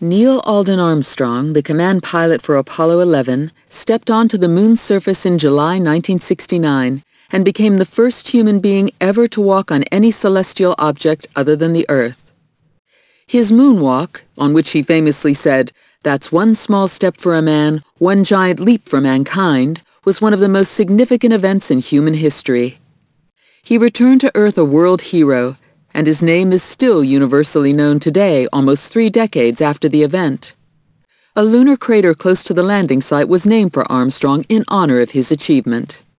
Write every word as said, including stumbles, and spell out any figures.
Neil Alden Armstrong, the command pilot for Apollo eleven, stepped onto the moon's surface in July nineteen sixty-nine and became the first human being ever to walk on any celestial object other than the Earth. His moonwalk, on which he famously said, "That's one small step for a man, one giant leap for mankind," was one of the most significant events in human history. He returned to Earth a world hero, and his name is still universally known today, almost three decades after the event. A lunar crater close to the landing site was named for Armstrong in honor of his achievement.